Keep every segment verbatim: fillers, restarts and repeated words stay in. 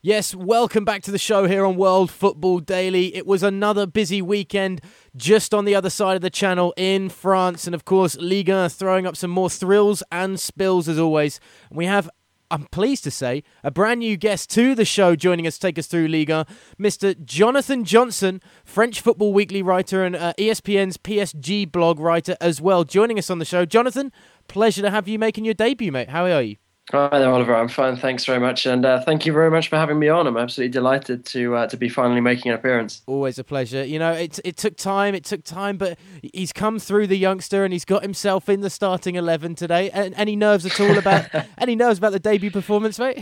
Yes, welcome back to the show here on World Football Daily. It was another busy weekend just on the other side of the channel in France. And of course, Ligue one throwing up some more thrills and spills as always. We have, I'm pleased to say, a brand new guest to the show joining us to take us through Ligue one, Mister Jonathan Johnson, French Football Weekly writer and uh, E S P N's P S G blog writer as well, joining us on the show. Jonathan, pleasure to have you making your debut, mate. How are you? Hi there, Oliver. I'm fine. Thanks very much. And uh, thank you very much for having me on. I'm absolutely delighted to uh, to be finally making an appearance. Always a pleasure. You know, it, it took time, it took time, but he's come through the youngster and he's got himself in the starting eleven today. And any nerves at all about any nerves about the debut performance, mate?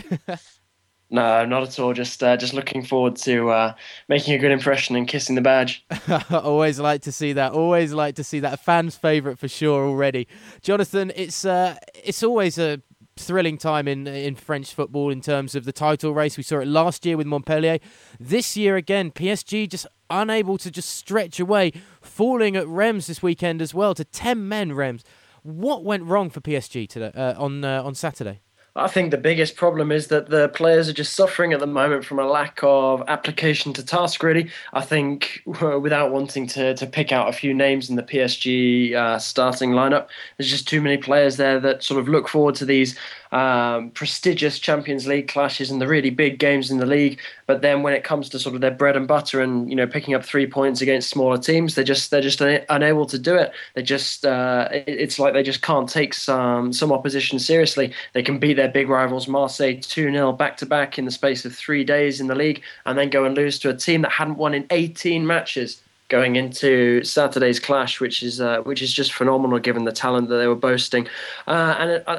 No, not at all. Just uh, just looking forward to uh, making a good impression and kissing the badge. Always like to see that. Always like to see that. A fan's favourite for sure already. Jonathan, it's uh, it's always a thrilling time in in French football in terms of the title race. We saw it last year with Montpellier. This year again, P S G just unable to just stretch away, falling at Reims this weekend as well to ten men. Reims. What went wrong for P S G today uh, on uh, on Saturday? I think the biggest problem is that the players are just suffering at the moment from a lack of application to task, really. I think, without wanting to, to pick out a few names in the P S G uh, starting lineup, there's just too many players there that sort of look forward to these um, prestigious Champions League clashes and the really big games in the league. But then when it comes to sort of their bread and butter and, you know, picking up three points against smaller teams, they're just they're just unable to do it. They just uh, it's like they just can't take some some opposition seriously. They can beat their big rivals Marseille two nil back-to-back in the space of three days in the league and then go and lose to a team that hadn't won in eighteen matches going into Saturday's clash, which is uh, which is just phenomenal given the talent that they were boasting. Uh, and it, uh,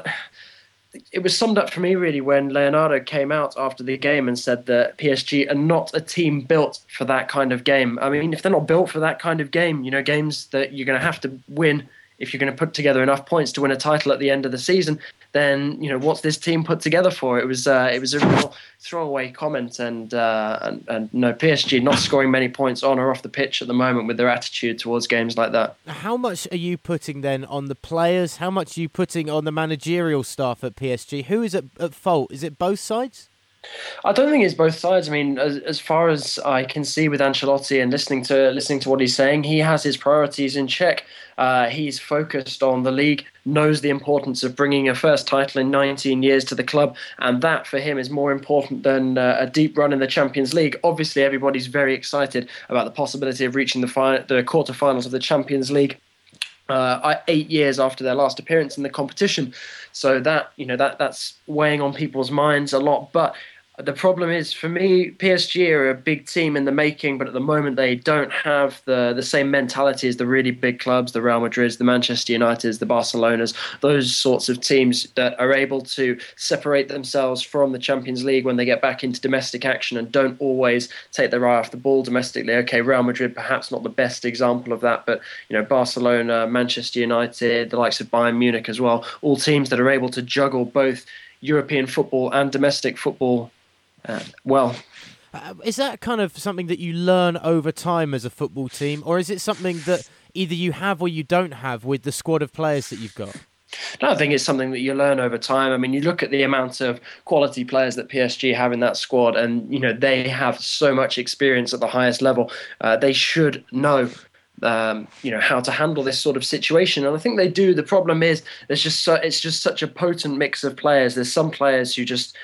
it was summed up for me really when Leonardo came out after the game and said that P S G are not a team built for that kind of game. I mean, if they're not built for that kind of game, you know, games that you're going to have to win if you're going to put together enough points to win a title at the end of the season, then, you know, what's this team put together for? It was uh, it was a real throwaway comment, and, uh, and and no, P S G not scoring many points on or off the pitch at the moment with their attitude towards games like that. How much are you putting then on the players? How much are you putting on the managerial staff at P S G? Who is at, at fault? Is it both sides? I don't think it's both sides. I mean, as, as far as I can see with Ancelotti and listening to listening to what he's saying, he has his priorities in check. Uh, he's focused on the league, knows the importance of bringing a first title in nineteen years to the club, and that for him is more important than uh, a deep run in the Champions League. Obviously, everybody's very excited about the possibility of reaching the, fi- the quarterfinals of the Champions League. Uh, eight years after their last appearance in the competition, so that you know that that's weighing on people's minds a lot. But the problem is, for me, P S G are a big team in the making, but at the moment they don't have the, the same mentality as the really big clubs, the Real Madrids, the Manchester Uniteds, the Barcelonas, those sorts of teams that are able to separate themselves from the Champions League when they get back into domestic action and don't always take their eye off the ball domestically. Okay, Real Madrid perhaps not the best example of that, but you know, Barcelona, Manchester United, the likes of Bayern Munich as well, all teams that are able to juggle both European football and domestic football Uh, well, uh, is that kind of something that you learn over time as a football team, or is it something that either you have or you don't have with the squad of players that you've got? No, I think it's something that you learn over time. I mean, you look at the amount of quality players that P S G have in that squad, and you know they have so much experience at the highest level. Uh, they should know. Um, you know how to handle this sort of situation, and I think they do. The problem is there's just so, it's just such a potent mix of players. There's some players who just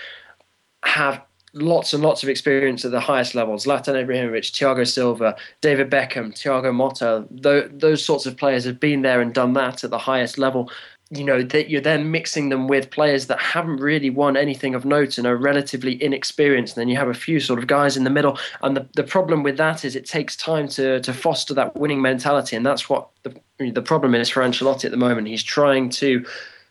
have lots and lots of experience at the highest levels. Zlatan Ibrahimovic, Thiago Silva, David Beckham, Thiago Motta, th- those sorts of players have been there and done that at the highest level. You know, that you're then mixing them with players that haven't really won anything of note and are relatively inexperienced. And then you have a few sort of guys in the middle. And the, the problem with that is it takes time to to foster that winning mentality. And that's what the, the problem is for Ancelotti at the moment. He's trying to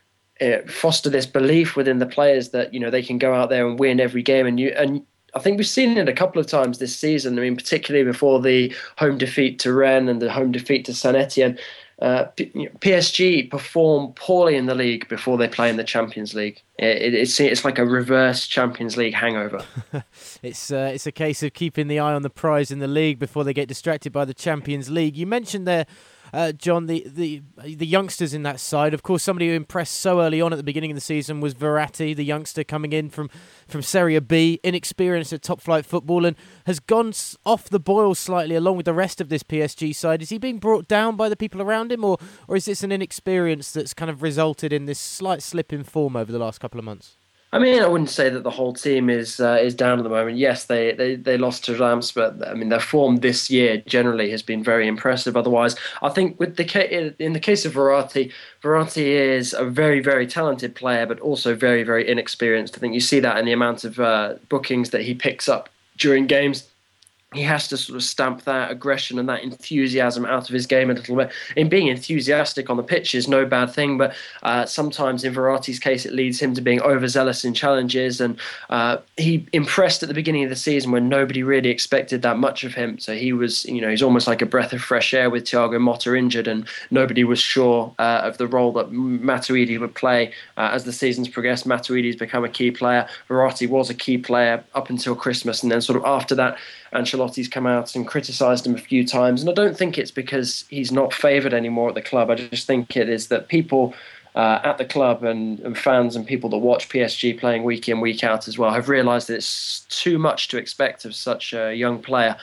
Uh, foster this belief within the players that you know they can go out there and win every game, and you and I think we've seen it a couple of times this season. I mean, particularly before the home defeat to Rennes and the home defeat to Saint Etienne. Uh, P- you know, P S G perform poorly in the league before they play in the Champions League. It, it, it's it's like a reverse Champions League hangover. it's uh, it's a case of keeping the eye on the prize in the league before they get distracted by the Champions League. You mentioned there uh, John, the, the the youngsters in that side. Of course, somebody who impressed so early on at the beginning of the season was Verratti, the youngster coming in from, from Serie B, inexperienced at top-flight football, and has gone off the boil slightly along with the rest of this P S G side. Is he being brought down by the people around him, or, or is this an inexperience that's kind of resulted in this slight slip in form over the last couple of months? I mean, I wouldn't say that the whole team is uh, is down at the moment. Yes, they, they, they lost to Reims, but I mean their form this year generally has been very impressive. Otherwise, I think with the in the case of Verratti, Verratti is a very very talented player, but also very very inexperienced. I think you see that in the amount of uh, bookings that he picks up during games. He has to sort of stamp that aggression and that enthusiasm out of his game a little bit. In being enthusiastic on the pitch is no bad thing, but uh, sometimes in Verratti's case, it leads him to being overzealous in challenges. And uh, he impressed at the beginning of the season when nobody really expected that much of him. So he was, you know, he's almost like a breath of fresh air with Thiago Motta injured, and nobody was sure uh, of the role that Matuidi would play. Uh, as the season's progressed, Matuidi's become a key player. Verratti was a key player up until Christmas, and then sort of after that, Ancelotti's come out and criticised him a few times. And I don't think it's because he's not favoured anymore at the club. I just think it is that people uh, at the club and, and fans and people that watch P S G playing week in, week out as well have realised that it's too much to expect of such a young player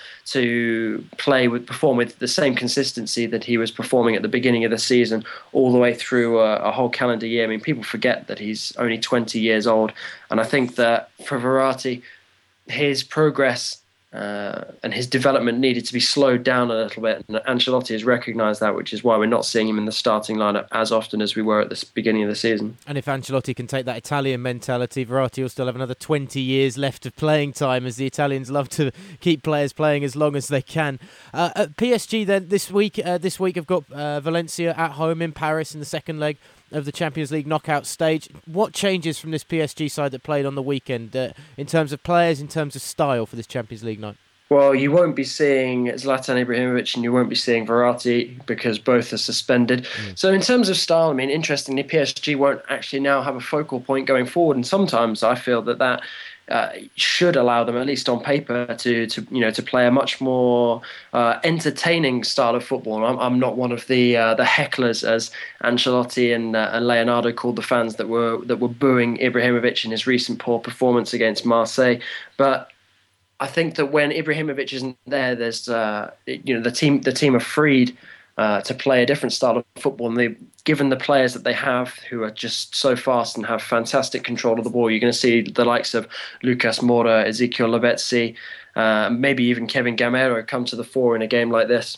to play with, perform with the same consistency that he was performing at the beginning of the season all the way through a, a whole calendar year. I mean, people forget that he's only twenty years old. And I think that for Verratti, his progress Uh, and his development needed to be slowed down a little bit. And Ancelotti has recognised that, which is why we're not seeing him in the starting lineup as often as we were at the beginning of the season. And if Ancelotti can take that Italian mentality, Verratti will still have another twenty years left of playing time, as the Italians love to keep players playing as long as they can. Uh, at P S G then this week, uh, this week have got uh, Valencia at home in Paris in the second leg of the Champions League knockout stage. What changes from this P S G side that played on the weekend uh, in terms of players, in terms of style for this Champions League night? Well, you won't be seeing Zlatan Ibrahimovic and you won't be seeing Verratti because both are suspended. Mm. So in terms of style, I mean, interestingly, P S G won't actually now have a focal point going forward. And sometimes I feel that that uh, should allow them, at least on paper, to, to you know to play a much more uh, entertaining style of football. I'm, I'm not one of the uh, the hecklers, as Ancelotti and, uh, and Leonardo called the fans that were that were booing Ibrahimovic in his recent poor performance against Marseille. But I think that when Ibrahimovic isn't there, there's uh, you know the team the team are freed uh, to play a different style of football, and they, given the players that they have, who are just so fast and have fantastic control of the ball, you're going to see the likes of Lucas Moura, Ezekiel Lavezzi, uh, maybe even Kevin Gamero come to the fore in a game like this.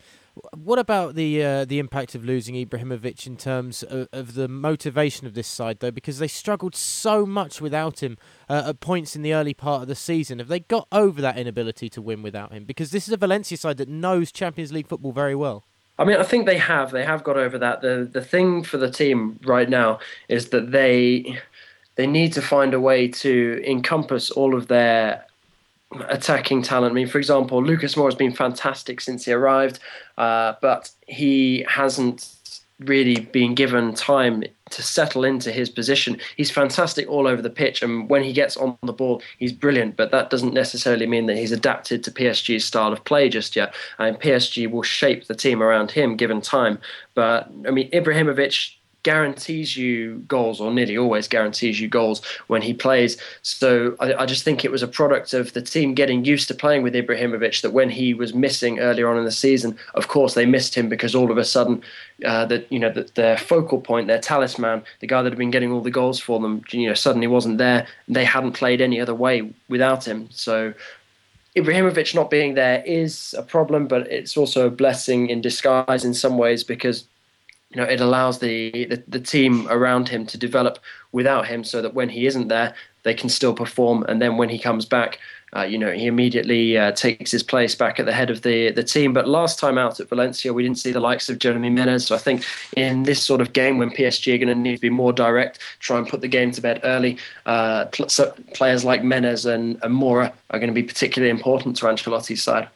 What about the uh, the impact of losing Ibrahimovic in terms of, of the motivation of this side, though? Because they struggled so much without him uh, at points in the early part of the season. Have they got over that inability to win without him? Because this is a Valencia side that knows Champions League football very well. I mean, I think they have. They have got over that. The the thing for the team right now is that they they need to find a way to encompass all of their attacking talent. I mean, for example, Lucas Moura has been fantastic since he arrived, uh, but he hasn't really been given time to settle into his position. He's fantastic all over the pitch, and when he gets on the ball, he's brilliant, but that doesn't necessarily mean that he's adapted to P S G's style of play just yet. And P S G will shape the team around him given time. But, I mean, Ibrahimovic guarantees you goals, or nearly always guarantees you goals when he plays. So I, I just think it was a product of the team getting used to playing with Ibrahimovic, that when he was missing earlier on in the season, of course they missed him because all of a sudden uh, that you know the, their focal point, their talisman, the guy that had been getting all the goals for them, you know, suddenly wasn't there. They hadn't played any other way without him. So Ibrahimovic not being there is a problem, but it's also a blessing in disguise in some ways, because you know, it allows the, the, the team around him to develop without him, so that when he isn't there, they can still perform. And then when he comes back, uh, you know, he immediately uh, takes his place back at the head of the, the team. But last time out at Valencia, we didn't see the likes of Jeremy Menez. So I think in this sort of game, when P S G are going to need to be more direct, try and put the game to bed early, uh, pl- so players like Menez and, and Moura are going to be particularly important to Ancelotti's side.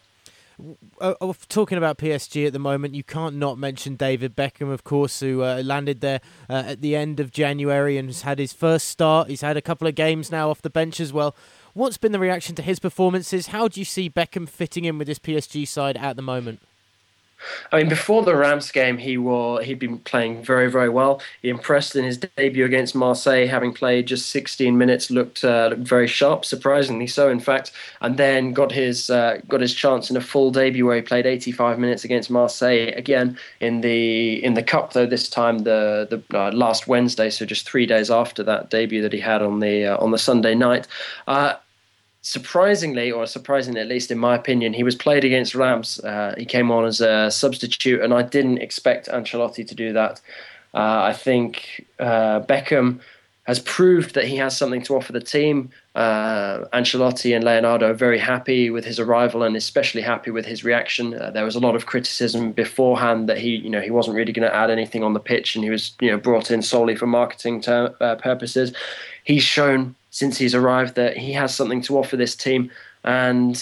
Uh, talking about P S G at the moment, you can't not mention David Beckham, of course, who uh, landed there uh, at the end of January and has had his first start. He's had a couple of games now off the bench as well. What's been the reaction to his performances? How do you see Beckham fitting in with this P S G side at the moment? I mean, before the Rams game, he was he'd been playing very, very well. He impressed in his debut against Marseille, having played just sixteen minutes, looked uh, looked very sharp, surprisingly so, in fact. And then got his uh, got his chance in a full debut where he played eighty-five minutes against Marseille again in the in the cup, though this time the the uh, last Wednesday, so just three days after that debut that he had on the uh, on the Sunday night. Uh, Surprisingly, or surprisingly at least in my opinion, he was played against Rams. Uh, he came on as a substitute, and I didn't expect Ancelotti to do that. Uh, I think uh, Beckham has proved that he has something to offer the team. Uh, Ancelotti and Leonardo are very happy with his arrival, and especially happy with his reaction. Uh, there was a lot of criticism beforehand that he, you know, he wasn't really going to add anything on the pitch, and he was, you know, brought in solely for marketing ter- uh, purposes. He's shown since he's arrived that he has something to offer this team, and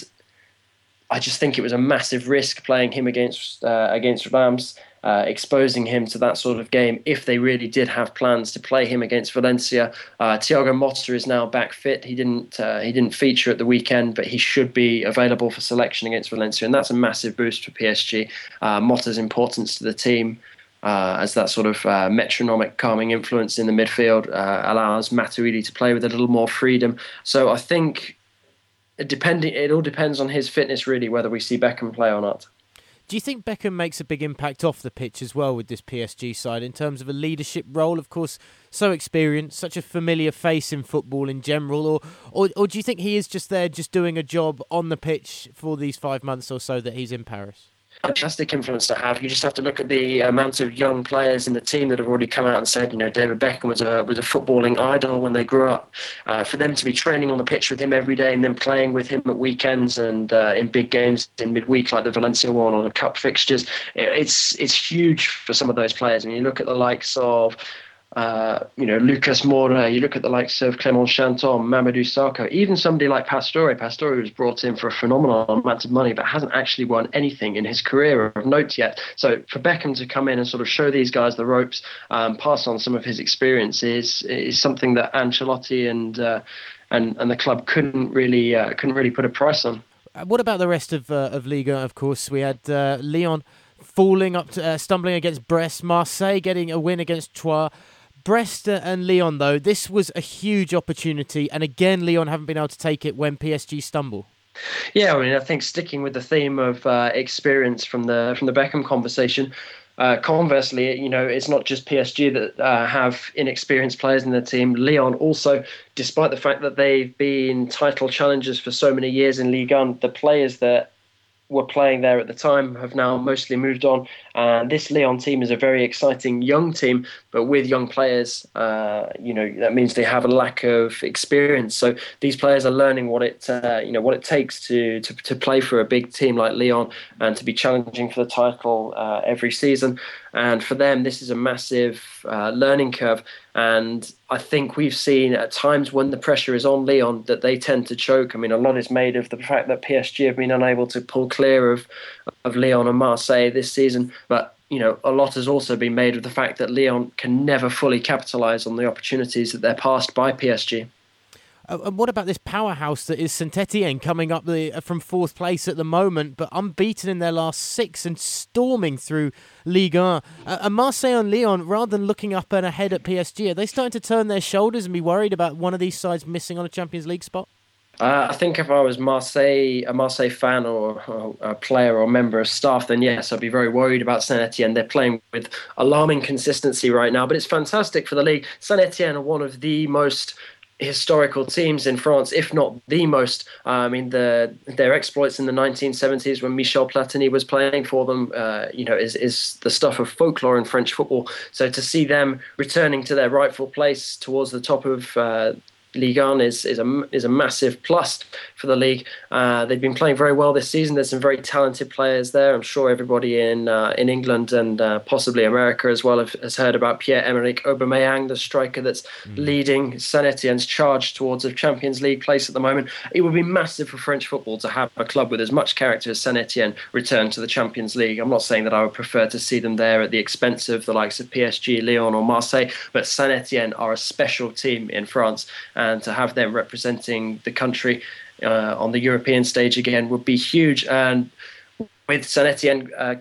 I just think it was a massive risk playing him against uh, against Rams, uh, exposing him to that sort of game if they really did have plans to play him against Valencia. Uh, Thiago Motta is now back fit. He didn't uh, he didn't feature at the weekend, but he should be available for selection against Valencia, and that's a massive boost for P S G. Uh, Motta's importance to the team Uh, as that sort of uh, metronomic calming influence in the midfield uh, allows Matuidi to play with a little more freedom. So I think it, depending, it all depends on his fitness, really, whether we see Beckham play or not. Do you think Beckham makes a big impact off the pitch as well with this P S G side in terms of a leadership role? Of course, so experienced, such a familiar face in football in general, or, or or do you think he is just there, just doing a job on the pitch for these five months or so that he's in Paris? Fantastic influence to have. You just have to look at the amount of young players in the team that have already come out and said, you know, David Beckham was a was a footballing idol when they grew up. Uh, for them to be training on the pitch with him every day and then playing with him at weekends and uh, in big games in midweek like the Valencia one or the cup fixtures, it's it's huge for some of those players. And you look at the likes of Uh, you know, Lucas Moura, you look at the likes of Clément Chanton, Mamadou Sakho, even somebody like Pastore. Pastore was brought in for a phenomenal amount of money, but hasn't actually won anything in his career of note yet. So for Beckham to come in and sort of show these guys the ropes, um, pass on some of his experience is is something that Ancelotti and uh, and and the club couldn't really uh, couldn't really put a price on. What about the rest of uh, of Liga? Of course, we had uh, Lyon falling up, to, uh, stumbling against Brest, Marseille getting a win against Troyes. Brest and Lyon, though, this was a huge opportunity, and again, Lyon haven't been able to take it when P S G stumble. Yeah, I mean, I think sticking with the theme of uh, experience from the from the Beckham conversation, uh, conversely, you know, it's not just P S G that uh, have inexperienced players in their team. Lyon also, despite the fact that they've been title challengers for so many years in Ligue one, the players that were playing there at the time have now mostly moved on. And this Lyon team is a very exciting young team, but with young players, uh, you know, that means they have a lack of experience. So these players are learning what it, uh, you know, what it takes to, to to play for a big team like Lyon and to be challenging for the title uh, every season. And for them, this is a massive uh, learning curve. And I think we've seen at times when the pressure is on Lyon that they tend to choke. I mean, a lot is made of the fact that P S G have been unable to pull clear of of Lyon and Marseille this season. But, you know, a lot has also been made of the fact that Lyon can never fully capitalise on the opportunities that they're passed by P S G. Uh, and what about this powerhouse that is Saint-Etienne, coming up the, uh, from fourth place at the moment, but unbeaten in their last six and storming through Ligue one? Uh, and Marseille and Lyon, rather than looking up and ahead at P S G, are they starting to turn their shoulders and be worried about one of these sides missing on a Champions League spot? Uh, I think if I was Marseille, a Marseille fan or, or a player or member of staff, then yes, I'd be very worried about Saint-Etienne. They're playing with alarming consistency right now, but it's fantastic for the league. Saint-Etienne are one of the most historical teams in France, if not the most. Uh, I mean, the, their exploits in the nineteen seventies when Michel Platini was playing for them, uh, you know, is, is the stuff of folklore in French football. So to see them returning to their rightful place towards the top of uh, Ligue one is is a is a massive plus for the league. Uh, they've been playing very well this season. There's some very talented players there. I'm sure everybody in uh, in England and uh, possibly America as well have, has heard about Pierre-Emerick Aubameyang, the striker that's mm. leading Saint-Etienne's charge towards a Champions League place at the moment. It would be massive for French football to have a club with as much character as Saint-Etienne return to the Champions League. I'm not saying that I would prefer to see them there at the expense of the likes of P S G, Lyon or Marseille, but Saint-Etienne are a special team in France, and to have them representing the country uh, on the European stage again would be huge. And with Saint-Etienne uh,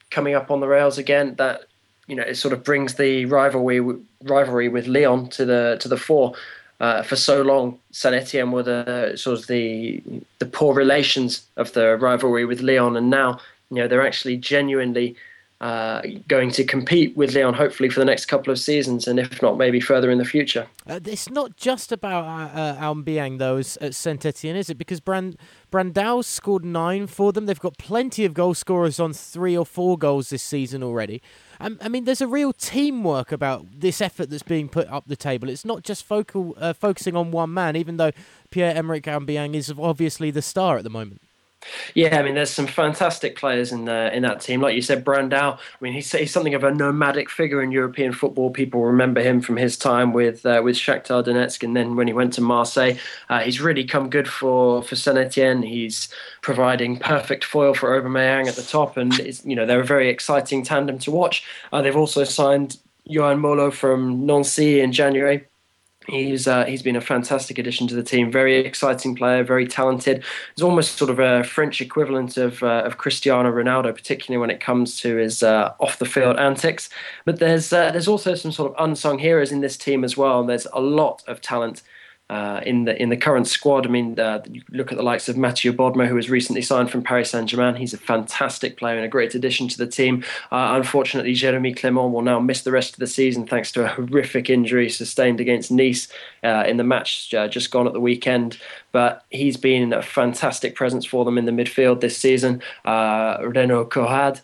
coming up on the rails again. That, you know, it sort of brings the rivalry rivalry with Lyon to the to the fore. Uh, for so long, Saint Etienne were the sort of the the poor relations of the rivalry with Lyon, and now, you know, they're actually genuinely uh, going to compete with Lyon, hopefully for the next couple of seasons, and if not, maybe further in the future. Uh, it's not just about uh, uh, Aubameyang, though, at Saint Etienne, is it? Because Brand Brandau's scored nine for them. They've got plenty of goal scorers on three or four goals this season already. Um, I mean, there's a real teamwork about this effort that's being put up the table. It's not just focal, uh, focusing on one man, even though Pierre-Emerick Aubameyang is obviously the star at the moment. Yeah, I mean, there's some fantastic players in the, in that team. Like you said, Brandao, I mean, he's, he's something of a nomadic figure in European football. People remember him from his time with uh, with Shakhtar Donetsk, and then when he went to Marseille. Uh, he's really come good for, for Saint Etienne. He's providing perfect foil for Aubameyang at the top, and it's, you know, they're a very exciting tandem to watch. Uh, they've also signed Yohan Molo from Nancy in January. He's uh, he's been a fantastic addition to the team. Very exciting player, very talented. He's almost sort of a French equivalent of uh, of Cristiano Ronaldo, particularly when it comes to his uh, off the field antics. But there's uh, there's also some sort of unsung heroes in this team as well. And there's a lot of talent Uh, in the in the current squad. I mean, uh, you look at the likes of Mathieu Bodmer, who has recently signed from Paris Saint-Germain. He's a fantastic player and a great addition to the team. Uh, unfortunately, Jérémy Clément will now miss the rest of the season thanks to a horrific injury sustained against Nice uh, in the match uh, just gone at the weekend. But he's been a fantastic presence for them in the midfield this season. Uh, Renaud Cohad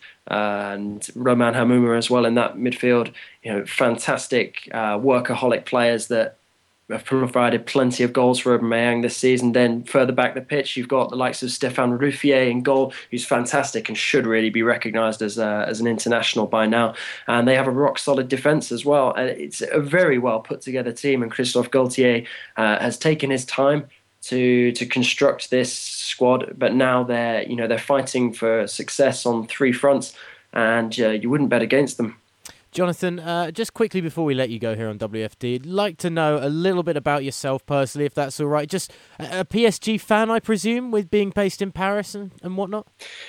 and Roman Hamouma as well in that midfield. You know, fantastic uh, workaholic players that have provided plenty of goals for Aubameyang this season. Then further back the pitch, you've got the likes of Stéphane Ruffier in goal, who's fantastic and should really be recognised as a, as an international by now. And they have a rock solid defence as well. And it's a very well put together team. And Christophe Galtier uh, has taken his time to to construct this squad, but now they're you know they're fighting for success on three fronts, and uh, you wouldn't bet against them. Jonathan, uh, just quickly before we let you go here on W F D, I'd like to know a little bit about yourself personally, if that's all right. Just a, a P S G fan, I presume, with being based in Paris and, and whatnot?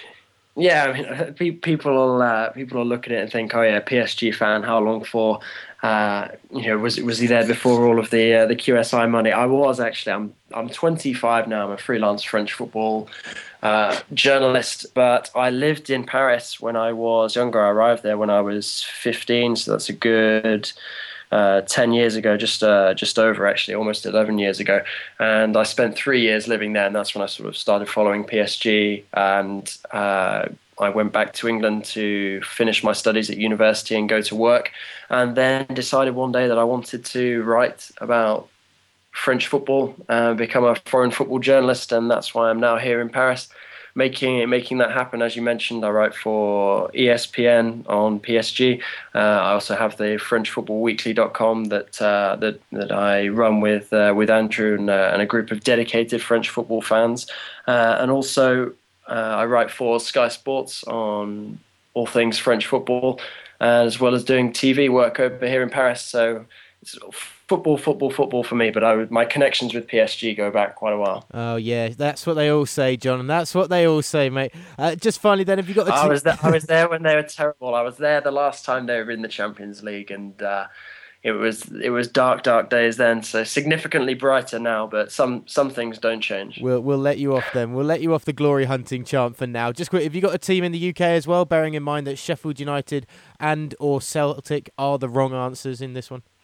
Yeah, I mean, people will uh, people will look at it and think, oh yeah, P S G fan, how long for? Uh, you know, was was he there before all of the uh, the Q S I money? I was actually. I'm I'm twenty-five now. I'm a freelance French football uh, journalist, but I lived in Paris when I was younger. I arrived there when I was fifteen, so that's a good uh, ten years ago, just uh, just over actually, almost eleven years ago. And I spent three years living there, and that's when I sort of started following P S G. And uh, I went back to England to finish my studies at university and go to work, and then decided one day that I wanted to write about French football, uh, become a foreign football journalist, and that's why I'm now here in Paris, making making that happen. As you mentioned, I write for E S P N on P S G. Uh, I also have the French Football Weekly dot com that uh, that that I run with uh, with Andrew and, uh, and a group of dedicated French football fans, uh, and also uh, I write for Sky Sports on all things French football, uh, as well as doing T V work over here in Paris. So it's football, football, football for me, but I would, my connections with P S G go back quite a while. Oh yeah, that's what they all say, John, and that's what they all say, mate. Uh, just finally, then, have you got? A t- I was there, I was there when they were terrible. I was there the last time they were in the Champions League, and uh, it was it was dark, dark days then. So significantly brighter now, but some some things don't change. We'll we'll let you off then. We'll let you off the glory hunting chant for now. Just quick, have you got a team in the U K as well? Bearing in mind that Sheffield United and or Celtic are the wrong answers in this one.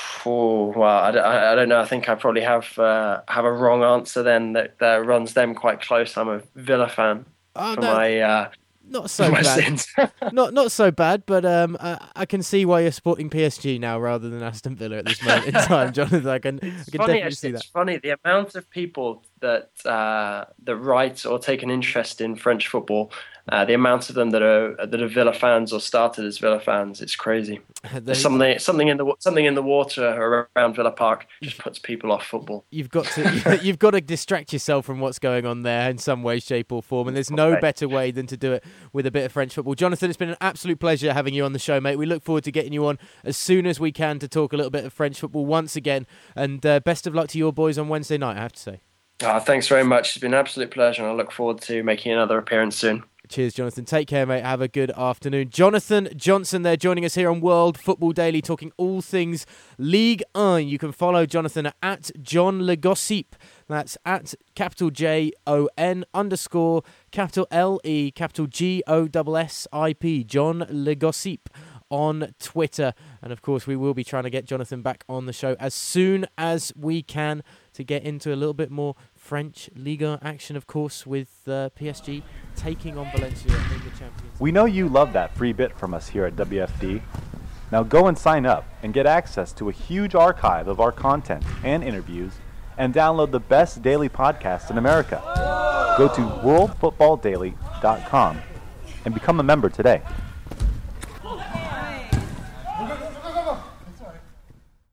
Oh, well, I, I, I don't know. I think I probably have uh, have a wrong answer then that, that runs them quite close. I'm a Villa fan Oh, for no, my uh, not so for my bad. sins. not not so bad, but um, I, I can see why you're supporting P S G now rather than Aston Villa at this moment in time, Jonathan. I can, I can Funny, definitely actually, see that. it's funny the amount of people that uh, that write or take an interest in French football. Uh, the amount of them that are that are Villa fans or started as Villa fans, it's crazy. There's something something in the something in the water around Villa Park just puts people off football. You've got to you've got to distract yourself from what's going on there in some way, shape, or form, and there's no Okay. better way than to do it with a bit of French football. Jonathan, it's been an absolute pleasure having you on the show, mate. We look forward to getting you on as soon as we can to talk a little bit of French football once again. And uh, best of luck to your boys on Wednesday night, I have to say. Oh, thanks very much. It's been an absolute pleasure, and I look forward to making another appearance soon. Cheers, Jonathan. Take care, mate. Have a good afternoon. Jonathan Johnson there joining us here on World Football Daily, talking all things Ligue one. You can follow Jonathan at John Le Gossip. That's at capital J O N underscore capital L E capital G O S S I P. John Le Gossip on Twitter. And of course, we will be trying to get Jonathan back on the show as soon as we can to get into a little bit more French Liga action, of course, with uh, P S G taking on Valencia in the Champions League. We know you love that free bit from us here at W F D. Now go and sign up and get access to a huge archive of our content and interviews and download the best daily podcast in America. Go to world football daily dot com and become a member today.